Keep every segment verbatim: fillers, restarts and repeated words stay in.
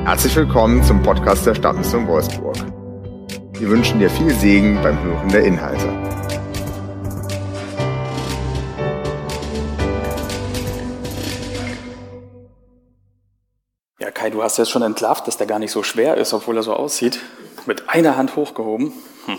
Herzlich willkommen zum Podcast der Stadtmission Wolfsburg. Wir wünschen dir viel Segen beim Hören der Inhalte. Ja, Kai, du hast jetzt schon entlarvt, dass der gar nicht so schwer ist, obwohl er so aussieht. Mit einer Hand hochgehoben. Hm.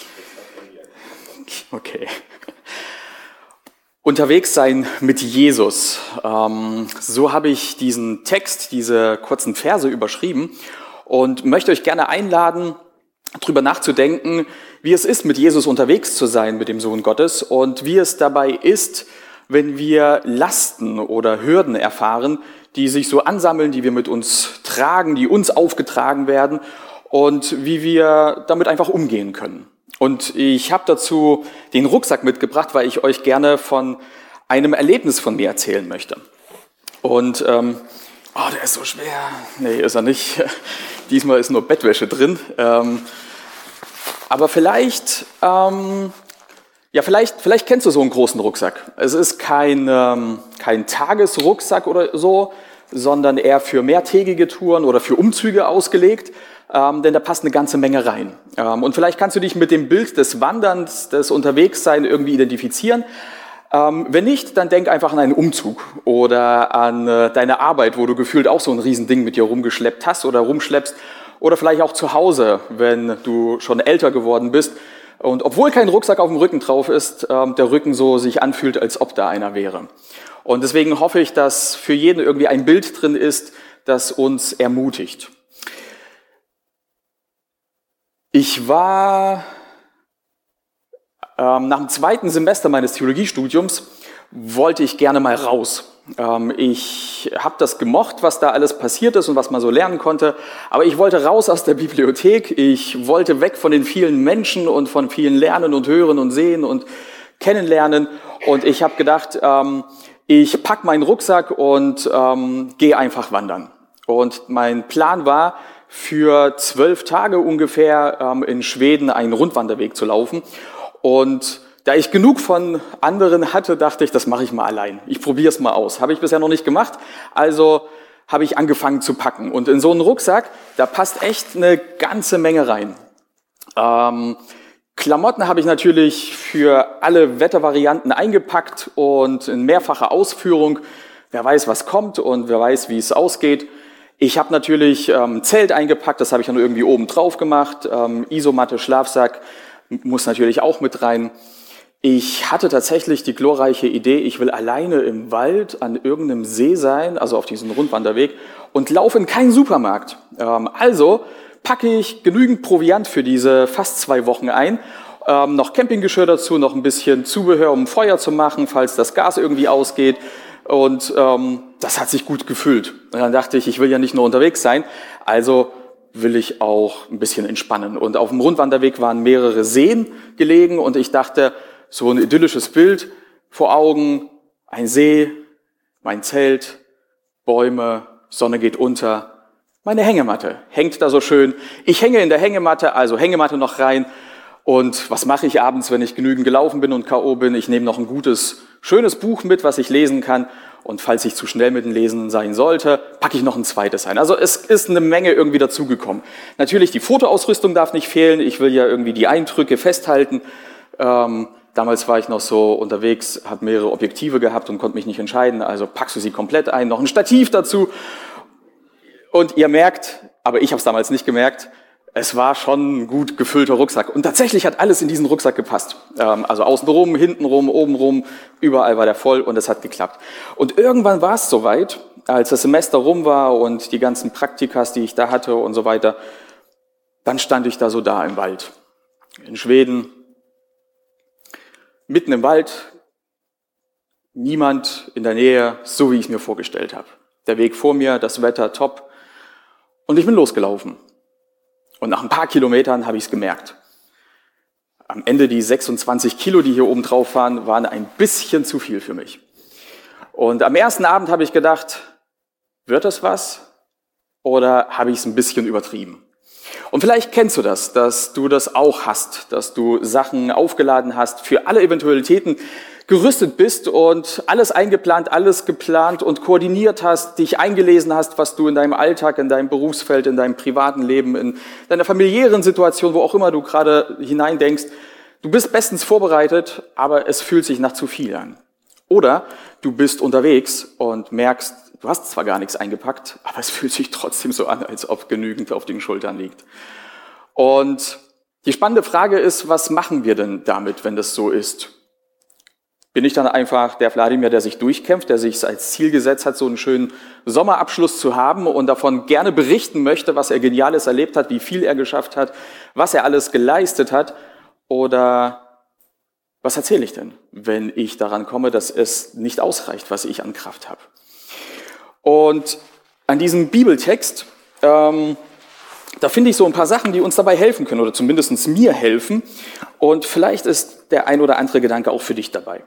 Okay. Unterwegs sein mit Jesus. Ähm, so habe ich diesen Text, diese kurzen Verse überschrieben und möchte euch gerne einladen, darüber nachzudenken, wie es ist, mit Jesus unterwegs zu sein, mit dem Sohn Gottes, und wie es dabei ist, wenn wir Lasten oder Hürden erfahren, die sich so ansammeln, die wir mit uns tragen, die uns aufgetragen werden, und wie wir damit einfach umgehen können. Und ich habe dazu den Rucksack mitgebracht, weil ich euch gerne von einem Erlebnis von mir erzählen möchte. Und, ähm, oh, der ist so schwer. Nee, ist er nicht. Diesmal ist nur Bettwäsche drin. Ähm, aber vielleicht, ähm, ja, vielleicht, vielleicht kennst du so einen großen Rucksack. Es ist kein, ähm, kein Tagesrucksack oder so, sondern eher für mehrtägige Touren oder für Umzüge ausgelegt. Ähm, denn da passt eine ganze Menge rein. Ähm, und vielleicht kannst du dich mit dem Bild des Wanderns, des Unterwegssein irgendwie identifizieren. Ähm, wenn nicht, dann denk einfach an einen Umzug oder an äh, deine Arbeit, wo du gefühlt auch so ein Riesending mit dir rumgeschleppt hast oder rumschleppst. Oder vielleicht auch zu Hause, wenn du schon älter geworden bist. Und obwohl kein Rucksack auf dem Rücken drauf ist, ähm, der Rücken so sich anfühlt, als ob da einer wäre. Und deswegen hoffe ich, dass für jeden irgendwie ein Bild drin ist, das uns ermutigt. Ich war ähm, nach dem zweiten Semester meines Theologiestudiums, wollte ich gerne mal raus. Ähm, ich habe das gemocht, was da alles passiert ist und was man so lernen konnte, aber ich wollte raus aus der Bibliothek, ich wollte weg von den vielen Menschen und von vielen Lernen und Hören und Sehen und Kennenlernen, und ich habe gedacht, ähm, ich pack meinen Rucksack und ähm, gehe einfach wandern. Und mein Plan war, für zwölf Tage ungefähr ähm, in Schweden einen Rundwanderweg zu laufen. Und da ich genug von anderen hatte, dachte ich, das mache ich mal allein. Ich probiere es mal aus. Habe ich bisher noch nicht gemacht, also habe ich angefangen zu packen. Und in so einen Rucksack, da passt echt eine ganze Menge rein. Ähm, Klamotten habe ich natürlich für alle Wettervarianten eingepackt und in mehrfacher Ausführung. Wer weiß, was kommt und wer weiß, wie es ausgeht. Ich habe natürlich ähm, Zelt eingepackt, das habe ich dann irgendwie oben drauf gemacht. Ähm, Isomatte, Schlafsack muss natürlich auch mit rein. Ich hatte tatsächlich die glorreiche Idee, ich will alleine im Wald an irgendeinem See sein, also auf diesem Rundwanderweg, und laufe in keinen Supermarkt. Ähm, also packe ich genügend Proviant für diese fast zwei Wochen ein, ähm, noch Campinggeschirr dazu, noch ein bisschen Zubehör, um Feuer zu machen, falls das Gas irgendwie ausgeht. Und ähm, das hat sich gut gefühlt. Und dann dachte ich, ich will ja nicht nur unterwegs sein, also will ich auch ein bisschen entspannen. Und auf dem Rundwanderweg waren mehrere Seen gelegen und ich dachte, so ein idyllisches Bild vor Augen, ein See, mein Zelt, Bäume, Sonne geht unter, meine Hängematte hängt da so schön. Ich hänge in der Hängematte, also Hängematte noch rein. Und was mache ich abends, wenn ich genügend gelaufen bin und K O bin? Ich nehme noch ein gutes, schönes Buch mit, was ich lesen kann. Und falls ich zu schnell mit dem Lesen sein sollte, packe ich noch ein zweites ein. Also es ist eine Menge irgendwie dazugekommen. Natürlich, die Fotoausrüstung darf nicht fehlen. Ich will ja irgendwie die Eindrücke festhalten. Ähm, damals war ich noch so unterwegs, habe mehrere Objektive gehabt und konnte mich nicht entscheiden. Also packst du sie komplett ein, noch ein Stativ dazu. Und ihr merkt, aber ich habe es damals nicht gemerkt, es war schon ein gut gefüllter Rucksack. Und tatsächlich hat alles in diesen Rucksack gepasst. Ähm, also außenrum, hintenrum, obenrum, überall war der voll und es hat geklappt. Und irgendwann war es soweit, als das Semester rum war und die ganzen Praktikas, die ich da hatte und so weiter, dann stand ich da so da im Wald. In Schweden, mitten im Wald, niemand in der Nähe, so wie ich es mir vorgestellt habe. Der Weg vor mir, das Wetter top. Und ich bin losgelaufen. Und nach ein paar Kilometern habe ich es gemerkt. Am Ende die sechsundzwanzig Kilo, die hier oben drauf waren, waren ein bisschen zu viel für mich. Und am ersten Abend habe ich gedacht, wird das was? Oder habe ich es ein bisschen übertrieben? Und vielleicht kennst du das, dass du das auch hast, dass du Sachen aufgeladen hast für alle Eventualitäten, gerüstet bist und alles eingeplant, alles geplant und koordiniert hast, dich eingelesen hast, was du in deinem Alltag, in deinem Berufsfeld, in deinem privaten Leben, in deiner familiären Situation, wo auch immer du gerade hineindenkst, du bist bestens vorbereitet, aber es fühlt sich nach zu viel an. Oder du bist unterwegs und merkst, du hast zwar gar nichts eingepackt, aber es fühlt sich trotzdem so an, als ob genügend auf den Schultern liegt. Und die spannende Frage ist, was machen wir denn damit, wenn das so ist? Bin ich dann einfach der Wladimir, der sich durchkämpft, der sich als Ziel gesetzt hat, so einen schönen Sommerabschluss zu haben und davon gerne berichten möchte, was er Geniales erlebt hat, wie viel er geschafft hat, was er alles geleistet hat? Oder was erzähle ich denn, wenn ich daran komme, dass es nicht ausreicht, was ich an Kraft habe? Und an diesem Bibeltext, ähm, da finde ich so ein paar Sachen, die uns dabei helfen können oder zumindest mir helfen. Und vielleicht ist der ein oder andere Gedanke auch für dich dabei.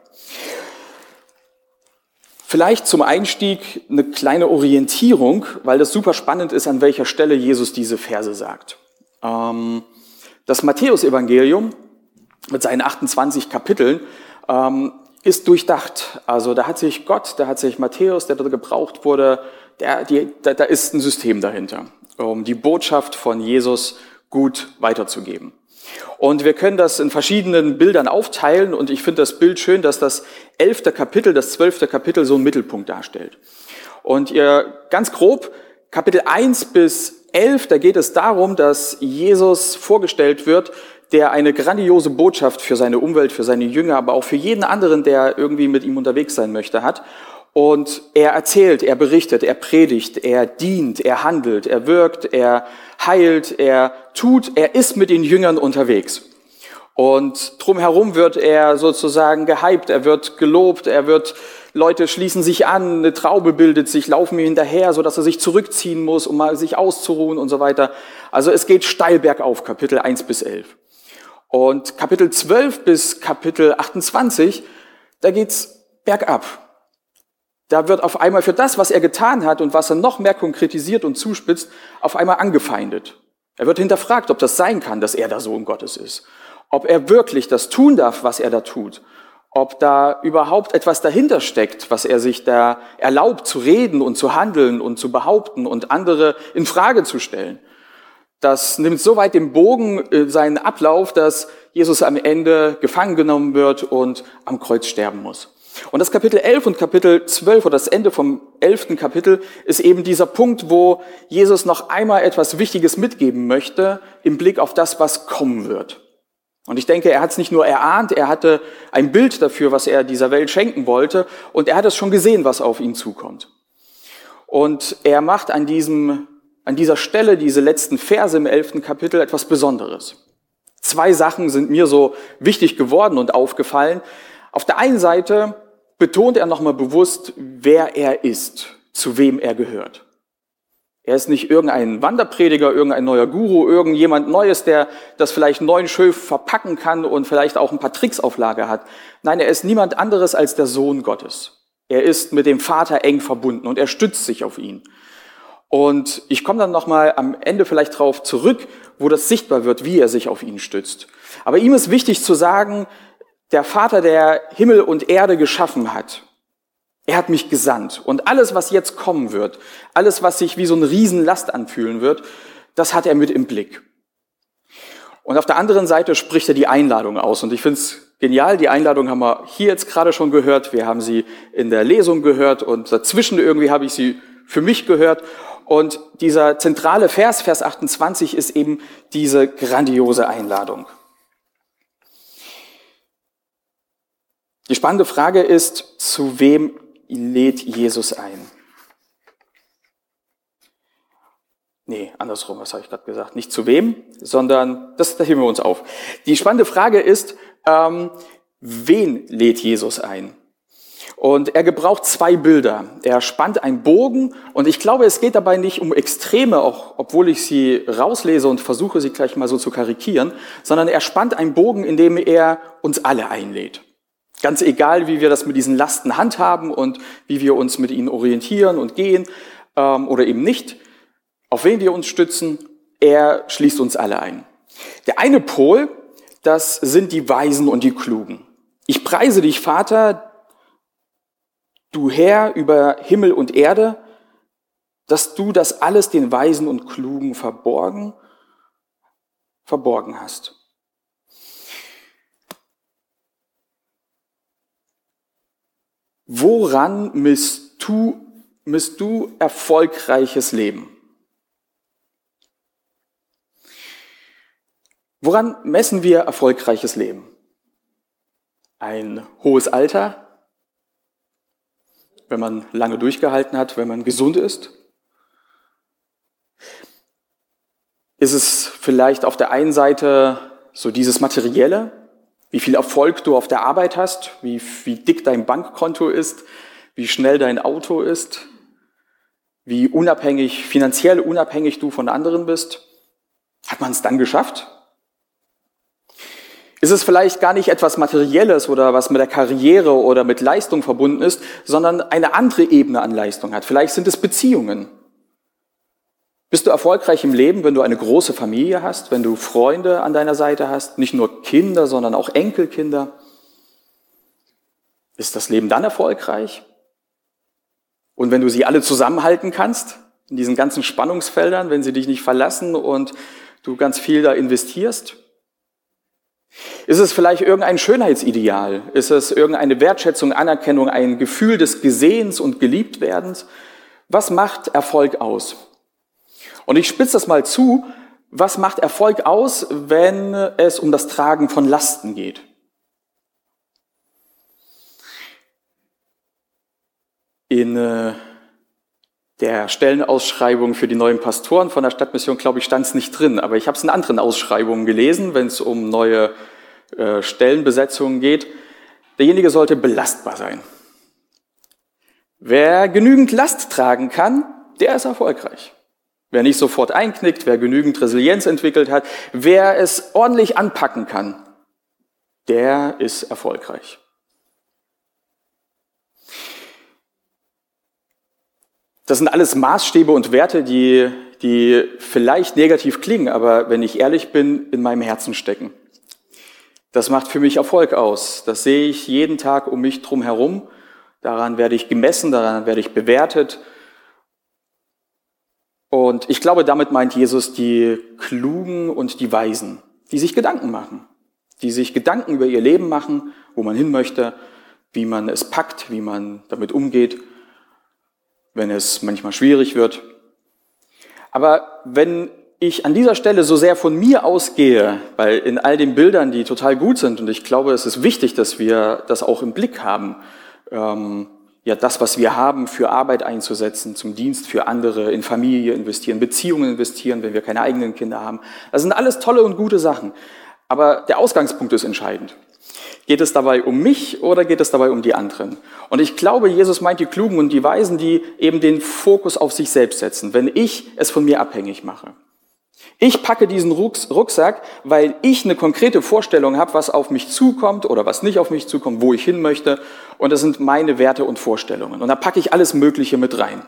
Vielleicht zum Einstieg eine kleine Orientierung, weil das super spannend ist, an welcher Stelle Jesus diese Verse sagt. Ähm, das Matthäus-Evangelium mit seinen achtundzwanzig Kapiteln ähm, ist durchdacht. Also da hat sich Gott, da hat sich Matthäus, der dort gebraucht wurde, der, die, da, da ist ein System dahinter, um die Botschaft von Jesus gut weiterzugeben. Und wir können das in verschiedenen Bildern aufteilen und ich finde das Bild schön, dass das elfte Kapitel, das zwölfte Kapitel so einen Mittelpunkt darstellt. Und ihr ganz grob, Kapitel eins bis elf, da geht es darum, dass Jesus vorgestellt wird, der eine grandiose Botschaft für seine Umwelt, für seine Jünger, aber auch für jeden anderen, der irgendwie mit ihm unterwegs sein möchte, hat. Und er erzählt, er berichtet, er predigt, er dient, er handelt, er wirkt, er heilt, er tut, er ist mit den Jüngern unterwegs. Und drumherum wird er sozusagen gehypt, er wird gelobt, er wird, Leute schließen sich an, eine Traube bildet sich, laufen ihm hinterher, sodass er sich zurückziehen muss, um mal sich auszuruhen und so weiter. Also es geht steil bergauf, Kapitel eins bis elf. Und Kapitel zwölf bis Kapitel achtundzwanzig, da geht's bergab. Da wird auf einmal für das, was er getan hat und was er noch mehr konkretisiert und zuspitzt, auf einmal angefeindet. Er wird hinterfragt, ob das sein kann, dass er der Sohn Gottes ist. Ob er wirklich das tun darf, was er da tut. Ob da überhaupt etwas dahinter steckt, was er sich da erlaubt zu reden und zu handeln und zu behaupten und andere in Frage zu stellen. Das nimmt so weit den Bogen, äh, seinen Ablauf, dass Jesus am Ende gefangen genommen wird und am Kreuz sterben muss. Und das Kapitel elf und Kapitel zwölf oder das Ende vom elften Kapitel ist eben dieser Punkt, wo Jesus noch einmal etwas Wichtiges mitgeben möchte im Blick auf das, was kommen wird. Und ich denke, er hat es nicht nur erahnt, er hatte ein Bild dafür, was er dieser Welt schenken wollte und er hat es schon gesehen, was auf ihn zukommt. Und er macht an diesem An dieser Stelle, diese letzten Verse im elften Kapitel, etwas Besonderes. Zwei Sachen sind mir so wichtig geworden und aufgefallen. Auf der einen Seite betont er nochmal bewusst, wer er ist, zu wem er gehört. Er ist nicht irgendein Wanderprediger, irgendein neuer Guru, irgendjemand Neues, der das vielleicht neuen schön verpacken kann und vielleicht auch ein paar Tricks auf Lager hat. Nein, er ist niemand anderes als der Sohn Gottes. Er ist mit dem Vater eng verbunden und er stützt sich auf ihn. Und ich komme dann nochmal am Ende vielleicht drauf zurück, wo das sichtbar wird, wie er sich auf ihn stützt. Aber ihm ist wichtig zu sagen, der Vater, der Himmel und Erde geschaffen hat, er hat mich gesandt. Und alles, was jetzt kommen wird, alles, was sich wie so eine Riesenlast anfühlen wird, das hat er mit im Blick. Und auf der anderen Seite spricht er die Einladung aus. Und ich finde es genial, die Einladung haben wir hier jetzt gerade schon gehört. Wir haben sie in der Lesung gehört und dazwischen irgendwie habe ich sie für mich gehört. Und dieser zentrale Vers, Vers achtundzwanzig, ist eben diese grandiose Einladung. Die spannende Frage ist, zu wem lädt Jesus ein? Nee, andersrum, was habe ich gerade gesagt? Nicht zu wem, sondern, das, da heben wir uns auf. Die spannende Frage ist, ähm, wen lädt Jesus ein? Und er gebraucht zwei Bilder. Er spannt einen Bogen und ich glaube, es geht dabei nicht um Extreme, auch obwohl ich sie rauslese und versuche, sie gleich mal so zu karikieren, sondern er spannt einen Bogen, in dem er uns alle einlädt. Ganz egal, wie wir das mit diesen Lasten handhaben und wie wir uns mit ihnen orientieren und gehen ähm, oder eben nicht, auf wen wir uns stützen, er schließt uns alle ein. Der eine Pol, das sind die Weisen und die Klugen. Ich preise dich, Vater, du Herr über Himmel und Erde, dass du das alles den Weisen und Klugen verborgen, verborgen hast. Woran misst du, misst du erfolgreiches Leben? Woran messen wir erfolgreiches Leben? Ein hohes Alter, wenn man lange durchgehalten hat, wenn man gesund ist? Ist es vielleicht auf der einen Seite so dieses Materielle, wie viel Erfolg du auf der Arbeit hast, wie, wie dick dein Bankkonto ist, wie schnell dein Auto ist, wie unabhängig, finanziell unabhängig du von anderen bist? Hat man es dann geschafft? Ist es vielleicht gar nicht etwas Materielles oder was mit der Karriere oder mit Leistung verbunden ist, sondern eine andere Ebene an Leistung hat? Vielleicht sind es Beziehungen. Bist du erfolgreich im Leben, wenn du eine große Familie hast, wenn du Freunde an deiner Seite hast, nicht nur Kinder, sondern auch Enkelkinder? Ist das Leben dann erfolgreich? Und wenn du sie alle zusammenhalten kannst, in diesen ganzen Spannungsfeldern, wenn sie dich nicht verlassen und du ganz viel da investierst? Ist es vielleicht irgendein Schönheitsideal? Ist es irgendeine Wertschätzung, Anerkennung, ein Gefühl des Gesehens und Geliebtwerdens? Was macht Erfolg aus? Und ich spitze das mal zu, was macht Erfolg aus, wenn es um das Tragen von Lasten geht? In äh, der Stellenausschreibung für die neuen Pastoren von der Stadtmission, glaube ich, stand es nicht drin, aber ich habe es in anderen Ausschreibungen gelesen, wenn es um neue äh, Stellenbesetzungen geht. Derjenige sollte belastbar sein. Wer genügend Last tragen kann, der ist erfolgreich. Wer nicht sofort einknickt, wer genügend Resilienz entwickelt hat, wer es ordentlich anpacken kann, der ist erfolgreich. Das sind alles Maßstäbe und Werte, die, die vielleicht negativ klingen, aber wenn ich ehrlich bin, in meinem Herzen stecken. Das macht für mich Erfolg aus. Das sehe ich jeden Tag um mich drum herum. Daran werde ich gemessen, daran werde ich bewertet. Und ich glaube, damit meint Jesus die Klugen und die Weisen, die sich Gedanken machen, die sich Gedanken über ihr Leben machen, wo man hin möchte, wie man es packt, wie man damit umgeht, wenn es manchmal schwierig wird. Aber wenn ich an dieser Stelle so sehr von mir ausgehe, weil in all den Bildern, die total gut sind, und ich glaube, es ist wichtig, dass wir das auch im Blick haben, ähm, ja, das, was wir haben, für Arbeit einzusetzen, zum Dienst für andere, in Familie investieren, Beziehungen investieren, wenn wir keine eigenen Kinder haben. Das sind alles tolle und gute Sachen. Aber der Ausgangspunkt ist entscheidend. Geht es dabei um mich oder geht es dabei um die anderen? Und ich glaube, Jesus meint die Klugen und die Weisen, die eben den Fokus auf sich selbst setzen, wenn ich es von mir abhängig mache. Ich packe diesen Rucksack, weil ich eine konkrete Vorstellung habe, was auf mich zukommt oder was nicht auf mich zukommt, wo ich hin möchte. Und das sind meine Werte und Vorstellungen. Und da packe ich alles Mögliche mit rein.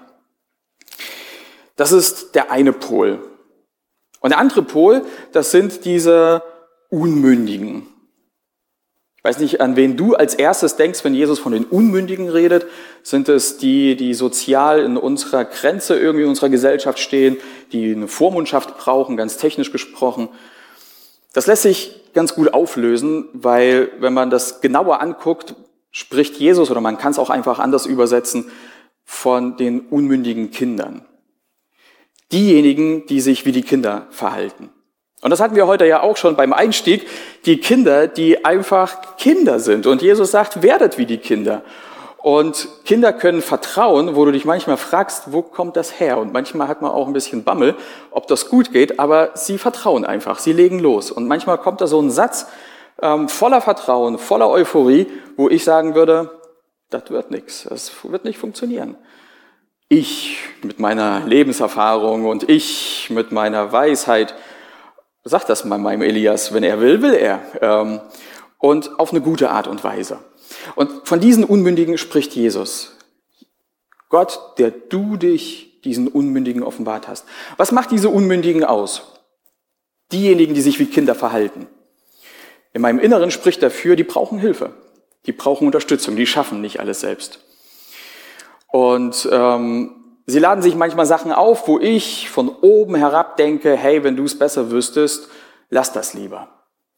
Das ist der eine Pol. Und der andere Pol, das sind diese Unmündigen. Ich weiß nicht, an wen du als erstes denkst, wenn Jesus von den Unmündigen redet. Sind es die, die sozial in unserer Grenze irgendwie in unserer Gesellschaft stehen, die eine Vormundschaft brauchen, ganz technisch gesprochen? Das lässt sich ganz gut auflösen, weil wenn man das genauer anguckt, spricht Jesus, oder man kann es auch einfach anders übersetzen, von den unmündigen Kindern. Diejenigen, die sich wie die Kinder verhalten. Und das hatten wir heute ja auch schon beim Einstieg, die Kinder, die einfach Kinder sind. Und Jesus sagt, werdet wie die Kinder. Und Kinder können vertrauen, wo du dich manchmal fragst, wo kommt das her? Und manchmal hat man auch ein bisschen Bammel, ob das gut geht, aber sie vertrauen einfach, sie legen los. Und manchmal kommt da so ein Satz ähm, voller Vertrauen, voller Euphorie, wo ich sagen würde, das wird nichts, das wird nicht funktionieren. Ich mit meiner Lebenserfahrung und ich mit meiner Weisheit, sag das mal meinem Elias, wenn er will, will er. Ähm, und auf eine gute Art und Weise. Und von diesen Unmündigen spricht Jesus. Gott, der du dich diesen Unmündigen offenbart hast. Was macht diese Unmündigen aus? Diejenigen, die sich wie Kinder verhalten. In meinem Inneren spricht dafür, die brauchen Hilfe. Die brauchen Unterstützung, die schaffen nicht alles selbst. Und ähm, sie laden sich manchmal Sachen auf, wo ich von oben herab denke, hey, wenn du es besser wüsstest, lass das lieber.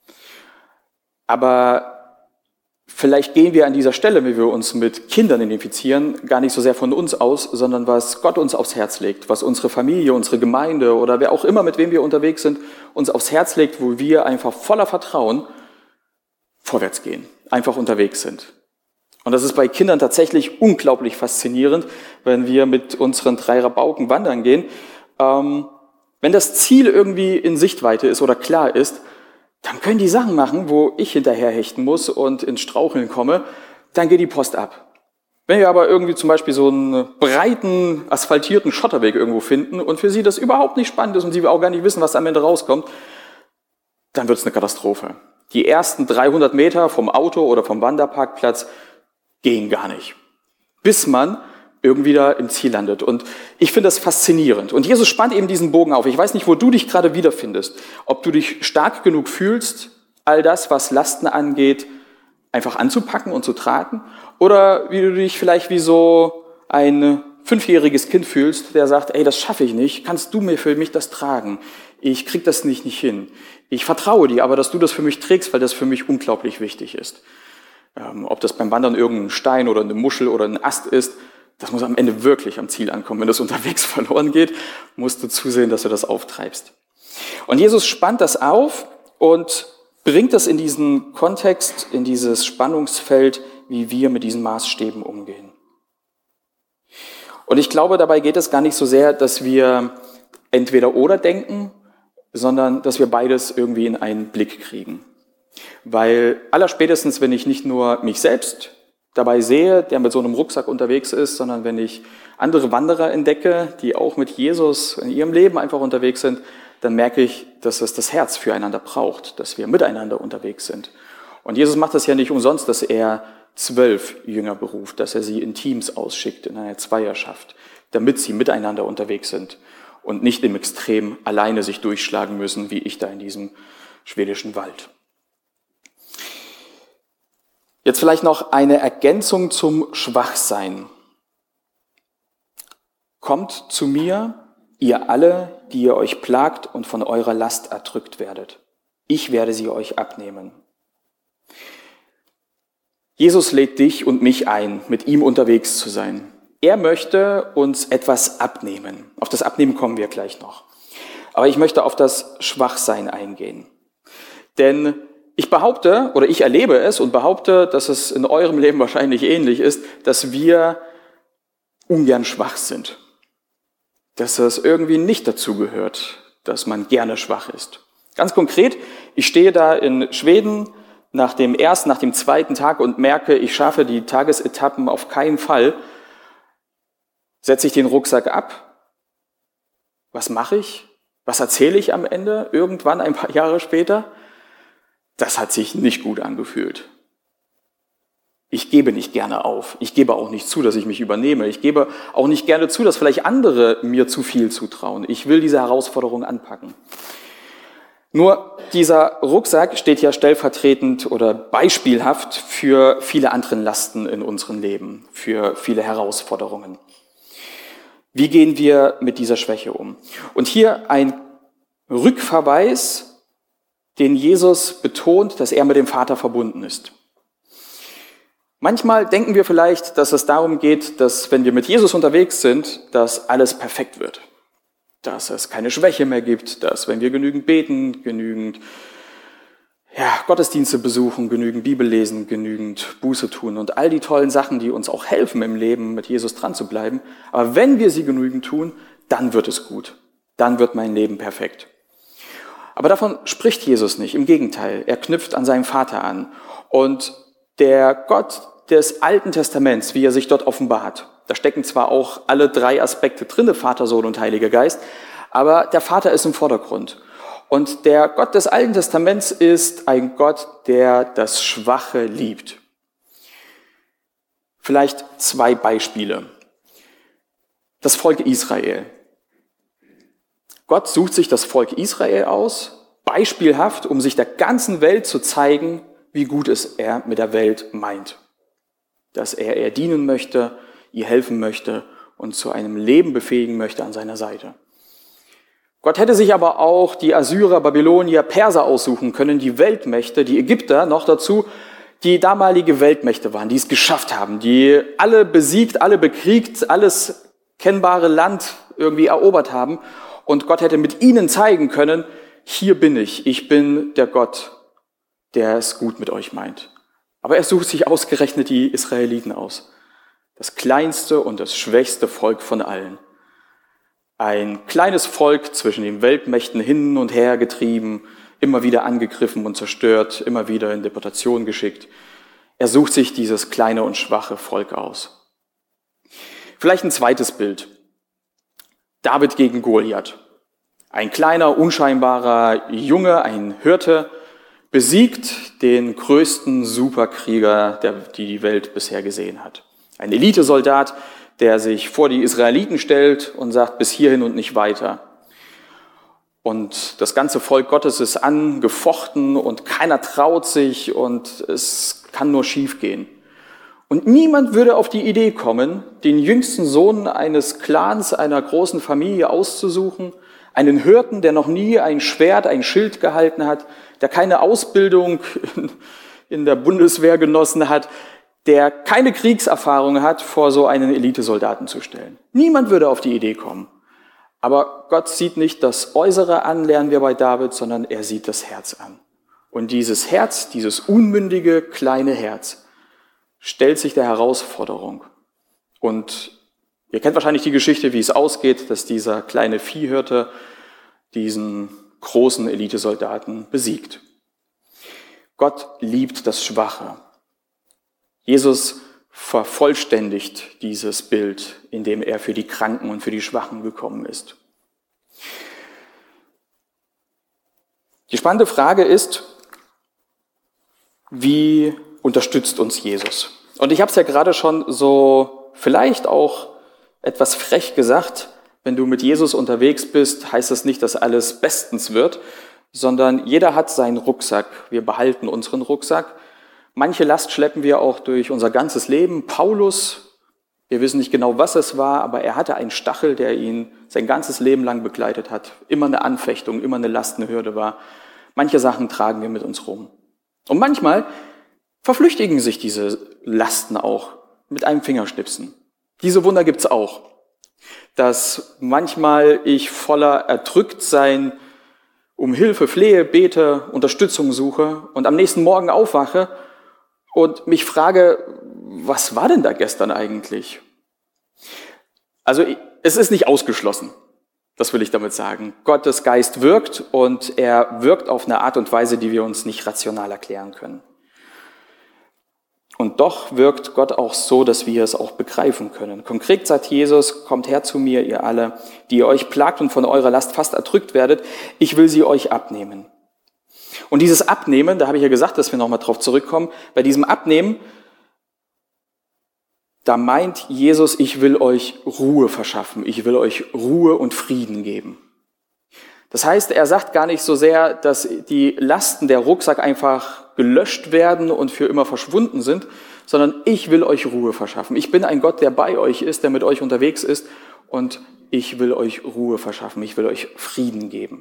Aber vielleicht gehen wir an dieser Stelle, wie wir uns mit Kindern identifizieren, gar nicht so sehr von uns aus, sondern was Gott uns aufs Herz legt, was unsere Familie, unsere Gemeinde oder wer auch immer, mit wem wir unterwegs sind, uns aufs Herz legt, wo wir einfach voller Vertrauen vorwärts gehen, einfach unterwegs sind. Und das ist bei Kindern tatsächlich unglaublich faszinierend, wenn wir mit unseren drei Rabauken wandern gehen. Ähm, wenn das Ziel irgendwie in Sichtweite ist oder klar ist, dann können die Sachen machen, wo ich hinterherhechten muss und ins Straucheln komme, dann geht die Post ab. Wenn wir aber irgendwie zum Beispiel so einen breiten, asphaltierten Schotterweg irgendwo finden und für sie das überhaupt nicht spannend ist und sie auch gar nicht wissen, was am Ende rauskommt, dann wird es eine Katastrophe. Die ersten dreihundert Meter vom Auto oder vom Wanderparkplatz gehen gar nicht, bis man irgendwie da im Ziel landet. Und ich finde das faszinierend. Und Jesus spannt eben diesen Bogen auf. Ich weiß nicht, wo du dich gerade wiederfindest. Ob du dich stark genug fühlst, all das, was Lasten angeht, einfach anzupacken und zu tragen. Oder wie du dich vielleicht wie so ein fünfjähriges Kind fühlst, der sagt, ey, das schaffe ich nicht. Kannst du mir für mich das tragen? Ich krieg das nicht, nicht hin. Ich vertraue dir, aber dass du das für mich trägst, weil das für mich unglaublich wichtig ist. Ähm, ob das beim Wandern irgendein Stein oder eine Muschel oder ein Ast ist, das muss am Ende wirklich am Ziel ankommen. Wenn das unterwegs verloren geht, musst du zusehen, dass du das auftreibst. Und Jesus spannt das auf und bringt das in diesen Kontext, in dieses Spannungsfeld, wie wir mit diesen Maßstäben umgehen. Und ich glaube, dabei geht es gar nicht so sehr, dass wir entweder oder denken, sondern dass wir beides irgendwie in einen Blick kriegen. Weil allerspätestens, wenn ich nicht nur mich selbst dabei sehe, der mit so einem Rucksack unterwegs ist, sondern wenn ich andere Wanderer entdecke, die auch mit Jesus in ihrem Leben einfach unterwegs sind, dann merke ich, dass es das Herz füreinander braucht, dass wir miteinander unterwegs sind. Und Jesus macht das ja nicht umsonst, dass er zwölf Jünger beruft, dass er sie in Teams ausschickt, in einer Zweierschaft, damit sie miteinander unterwegs sind und nicht im Extrem alleine sich durchschlagen müssen, wie ich da in diesem schwedischen Wald. Jetzt vielleicht noch eine Ergänzung zum Schwachsein. Kommt zu mir, ihr alle, die ihr euch plagt und von eurer Last erdrückt werdet. Ich werde sie euch abnehmen. Jesus lädt dich und mich ein, mit ihm unterwegs zu sein. Er möchte uns etwas abnehmen. Auf das Abnehmen kommen wir gleich noch. Aber ich möchte auf das Schwachsein eingehen. Denn ich behaupte, oder ich erlebe es und behaupte, dass es in eurem Leben wahrscheinlich ähnlich ist, dass wir ungern schwach sind. Dass es irgendwie nicht dazu gehört, dass man gerne schwach ist. Ganz konkret, ich stehe da in Schweden nach dem ersten, nach dem zweiten Tag und merke, ich schaffe die Tagesetappen auf keinen Fall. Setze ich den Rucksack ab? Was mache ich? Was erzähle ich am Ende, irgendwann ein paar Jahre später? Das hat sich nicht gut angefühlt. Ich gebe nicht gerne auf. Ich gebe auch nicht zu, dass ich mich übernehme. Ich gebe auch nicht gerne zu, dass vielleicht andere mir zu viel zutrauen. Ich will diese Herausforderung anpacken. Nur dieser Rucksack steht ja stellvertretend oder beispielhaft für viele andere Lasten in unserem Leben, für viele Herausforderungen. Wie gehen wir mit dieser Schwäche um? Und hier ein Rückverweis, den Jesus betont, dass er mit dem Vater verbunden ist. Manchmal denken wir vielleicht, dass es darum geht, dass wenn wir mit Jesus unterwegs sind, dass alles perfekt wird. Dass es keine Schwäche mehr gibt, dass wenn wir genügend beten, genügend ja, Gottesdienste besuchen, genügend Bibel lesen, genügend Buße tun und all die tollen Sachen, die uns auch helfen im Leben, mit Jesus dran zu bleiben. Aber wenn wir sie genügend tun, dann wird es gut. Dann wird mein Leben perfekt. Aber davon spricht Jesus nicht. Im Gegenteil, er knüpft an seinen Vater an. Und der Gott des Alten Testaments, wie er sich dort offenbart, da stecken zwar auch alle drei Aspekte drin, Vater, Sohn und Heiliger Geist, aber der Vater ist im Vordergrund. Und der Gott des Alten Testaments ist ein Gott, der das Schwache liebt. Vielleicht zwei Beispiele. Das Volk Israel. Gott sucht sich das Volk Israel aus, beispielhaft, um sich der ganzen Welt zu zeigen, wie wie gut es er mit der Welt meint. Dass er ihr dienen möchte, ihr helfen möchte und zu einem Leben befähigen möchte an seiner Seite. Gott hätte sich aber auch die Assyrer, Babylonier, Perser aussuchen können, die Weltmächte, die Ägypter noch dazu, die damalige Weltmächte waren, die es geschafft haben, die alle besiegt, alle bekriegt, alles kennbare Land irgendwie erobert haben. Und Gott hätte mit ihnen zeigen können, hier bin ich, ich bin der Gott, der es gut mit euch meint. Aber er sucht sich ausgerechnet die Israeliten aus. Das kleinste und das schwächste Volk von allen. Ein kleines Volk zwischen den Weltmächten hin und her getrieben, immer wieder angegriffen und zerstört, immer wieder in Deportation geschickt. Er sucht sich dieses kleine und schwache Volk aus. Vielleicht ein zweites Bild. David gegen Goliath. Ein kleiner, unscheinbarer Junge, ein Hirte, besiegt den größten Superkrieger, der die Welt bisher gesehen hat. Ein Elitesoldat, der sich vor die Israeliten stellt und sagt, bis hierhin und nicht weiter. Und das ganze Volk Gottes ist angefochten und keiner traut sich und es kann nur schief gehen. Und niemand würde auf die Idee kommen, den jüngsten Sohn eines Clans, einer großen Familie auszusuchen, einen Hirten, der noch nie ein Schwert, ein Schild gehalten hat, der keine Ausbildung in der Bundeswehr genossen hat, der keine Kriegserfahrung hat, vor so einen Elitesoldaten zu stellen. Niemand würde auf die Idee kommen. Aber Gott sieht nicht das Äußere an, lernen wir bei David, sondern er sieht das Herz an. Und dieses Herz, dieses unmündige, kleine Herz, stellt sich der Herausforderung. Und ihr kennt wahrscheinlich die Geschichte, wie es ausgeht, dass dieser kleine Viehhirte diesen großen Elitesoldaten besiegt. Gott liebt das Schwache. Jesus vervollständigt dieses Bild, indem er für die Kranken und für die Schwachen gekommen ist. Die spannende Frage ist, wie unterstützt uns Jesus? Und ich habe es ja gerade schon so vielleicht auch etwas frech gesagt, wenn du mit Jesus unterwegs bist, heißt das nicht, dass alles bestens wird, sondern jeder hat seinen Rucksack. Wir behalten unseren Rucksack. Manche Last schleppen wir auch durch unser ganzes Leben. Paulus, wir wissen nicht genau, was es war, aber er hatte einen Stachel, der ihn sein ganzes Leben lang begleitet hat. Immer eine Anfechtung, immer eine Last, eine Hürde war. Manche Sachen tragen wir mit uns rum. Und manchmal verflüchtigen sich diese Lasten auch mit einem Fingerschnipsen. Diese Wunder gibt's auch. Dass manchmal ich voller Erdrücktsein um Hilfe flehe, bete, Unterstützung suche und am nächsten Morgen aufwache und mich frage, was war denn da gestern eigentlich? Also es ist nicht ausgeschlossen, das will ich damit sagen. Gottes Geist wirkt und er wirkt auf eine Art und Weise, die wir uns nicht rational erklären können. Und doch wirkt Gott auch so, dass wir es auch begreifen können. Konkret sagt Jesus, kommt her zu mir, ihr alle, die ihr euch plagt und von eurer Last fast erdrückt werdet, ich will sie euch abnehmen. Und dieses Abnehmen, da habe ich ja gesagt, dass wir nochmal drauf zurückkommen, bei diesem Abnehmen, da meint Jesus, ich will euch Ruhe verschaffen, ich will euch Ruhe und Frieden geben. Das heißt, er sagt gar nicht so sehr, dass die Lasten der Rucksack einfach gelöscht werden und für immer verschwunden sind, sondern ich will euch Ruhe verschaffen. Ich bin ein Gott, der bei euch ist, der mit euch unterwegs ist und ich will euch Ruhe verschaffen, ich will euch Frieden geben.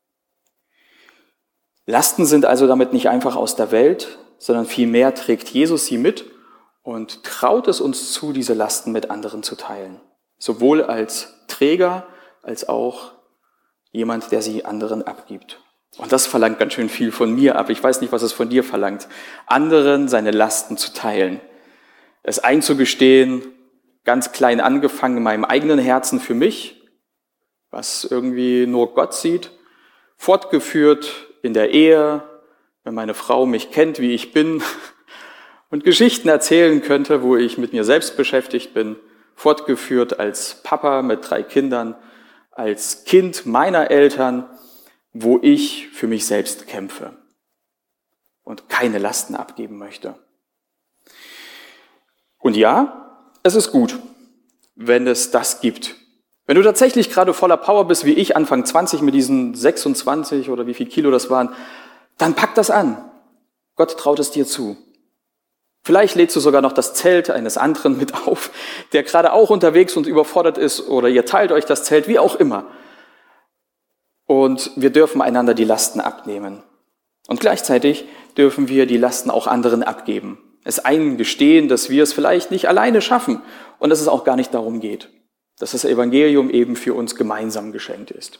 Lasten sind also damit nicht einfach aus der Welt, sondern vielmehr trägt Jesus sie mit und traut es uns zu, diese Lasten mit anderen zu teilen. Sowohl als Träger als auch jemand, der sie anderen abgibt. Und das verlangt ganz schön viel von mir ab. Ich weiß nicht, was es von dir verlangt. Anderen seine Lasten zu teilen. Es einzugestehen, ganz klein angefangen in meinem eigenen Herzen für mich, was irgendwie nur Gott sieht, fortgeführt in der Ehe, wenn meine Frau mich kennt, wie ich bin, und Geschichten erzählen könnte, wo ich mit mir selbst beschäftigt bin, fortgeführt als Papa mit drei Kindern, als Kind meiner Eltern, wo ich für mich selbst kämpfe und keine Lasten abgeben möchte. Und ja, es ist gut, wenn es das gibt. Wenn du tatsächlich gerade voller Power bist, wie ich, Anfang zwanzig mit diesen sechsundzwanzig oder wie viel Kilo das waren, dann pack das an. Gott traut es dir zu. Vielleicht lädst du sogar noch das Zelt eines anderen mit auf, der gerade auch unterwegs und überfordert ist, oder ihr teilt euch das Zelt, wie auch immer. Und wir dürfen einander die Lasten abnehmen. Und gleichzeitig dürfen wir die Lasten auch anderen abgeben. Es eingestehen, dass wir es vielleicht nicht alleine schaffen und dass es auch gar nicht darum geht. Dass das Evangelium eben für uns gemeinsam geschenkt ist.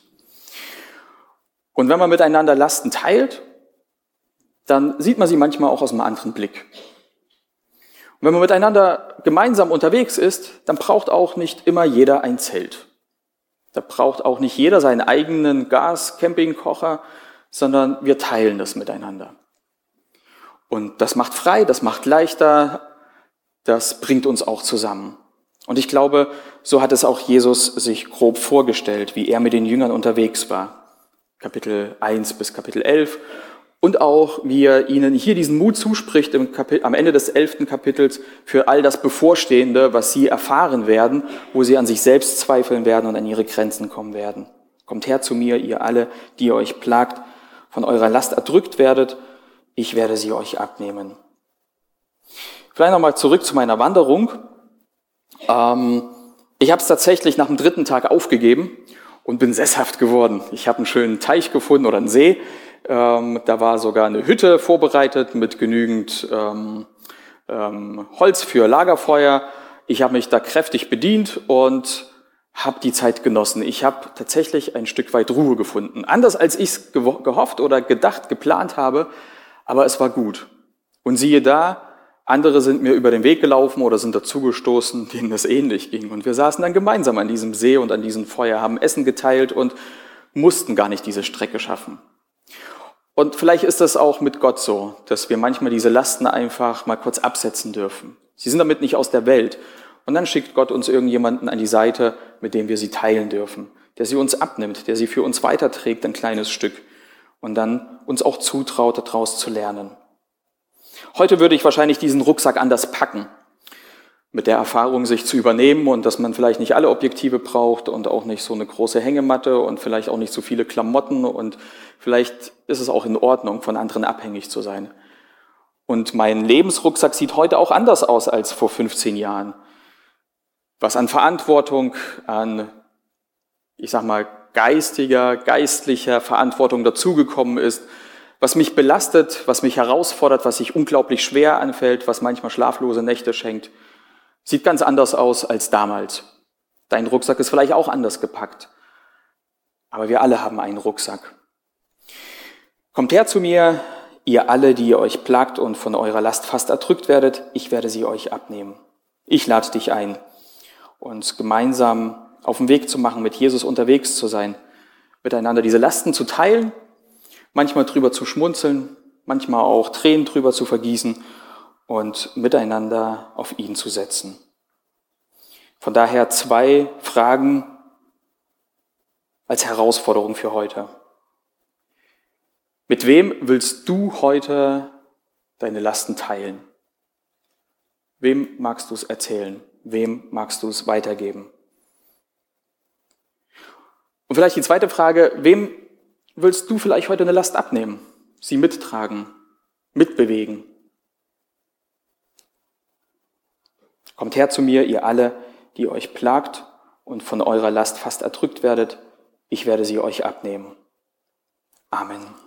Und wenn man miteinander Lasten teilt, dann sieht man sie manchmal auch aus einem anderen Blick. Und wenn man miteinander gemeinsam unterwegs ist, dann braucht auch nicht immer jeder ein Zelt. Da braucht auch nicht jeder seinen eigenen Gas-Campingkocher, sondern wir teilen das miteinander. Und das macht frei, das macht leichter, das bringt uns auch zusammen. Und ich glaube, so hat es auch Jesus sich grob vorgestellt, wie er mit den Jüngern unterwegs war. Kapitel eins bis Kapitel elf. Und auch, wie er ihnen hier diesen Mut zuspricht im Kapitel, am Ende des elften Kapitels für all das Bevorstehende, was sie erfahren werden, wo sie an sich selbst zweifeln werden und an ihre Grenzen kommen werden. Kommt her zu mir, ihr alle, die ihr euch plagt, von eurer Last erdrückt werdet, ich werde sie euch abnehmen. Vielleicht nochmal zurück zu meiner Wanderung. Ähm, ich habe es tatsächlich nach dem dritten Tag aufgegeben und bin sesshaft geworden. Ich habe einen schönen Teich gefunden oder einen See. Ähm, da war sogar eine Hütte vorbereitet mit genügend ähm, ähm, Holz für Lagerfeuer. Ich habe mich da kräftig bedient und habe die Zeit genossen. Ich habe tatsächlich ein Stück weit Ruhe gefunden. Anders als ich es gehofft oder gedacht, geplant habe, aber es war gut. Und siehe da, andere sind mir über den Weg gelaufen oder sind dazugestoßen, denen es ähnlich ging. Und wir saßen dann gemeinsam an diesem See und an diesem Feuer, haben Essen geteilt und mussten gar nicht diese Strecke schaffen. Und vielleicht ist das auch mit Gott so, dass wir manchmal diese Lasten einfach mal kurz absetzen dürfen. Sie sind damit nicht aus der Welt. Und dann schickt Gott uns irgendjemanden an die Seite, mit dem wir sie teilen dürfen, der sie uns abnimmt, der sie für uns weiterträgt, ein kleines Stück. Und dann uns auch zutraut, daraus zu lernen. Heute würde ich wahrscheinlich diesen Rucksack anders packen. Mit der Erfahrung, sich zu übernehmen und dass man vielleicht nicht alle Objektive braucht und auch nicht so eine große Hängematte und vielleicht auch nicht so viele Klamotten und vielleicht ist es auch in Ordnung, von anderen abhängig zu sein. Und mein Lebensrucksack sieht heute auch anders aus als vor fünfzehn Jahren. Was an Verantwortung, an, ich sag mal, geistiger, geistlicher Verantwortung dazugekommen ist, was mich belastet, was mich herausfordert, was sich unglaublich schwer anfällt, was manchmal schlaflose Nächte schenkt, sieht ganz anders aus als damals. Dein Rucksack ist vielleicht auch anders gepackt. Aber wir alle haben einen Rucksack. Kommt her zu mir, ihr alle, die ihr euch plagt und von eurer Last fast erdrückt werdet, ich werde sie euch abnehmen. Ich lade dich ein, uns gemeinsam auf den Weg zu machen, mit Jesus unterwegs zu sein, miteinander diese Lasten zu teilen, manchmal drüber zu schmunzeln, manchmal auch Tränen drüber zu vergießen und miteinander auf ihn zu setzen. Von daher zwei Fragen als Herausforderung für heute. Mit wem willst du heute deine Lasten teilen? Wem magst du es erzählen? Wem magst du es weitergeben? Und vielleicht die zweite Frage, wem willst du vielleicht heute eine Last abnehmen? Sie mittragen, mitbewegen? Kommt her zu mir, ihr alle, die euch plagt und von eurer Last fast erdrückt werdet, ich werde sie euch abnehmen. Amen.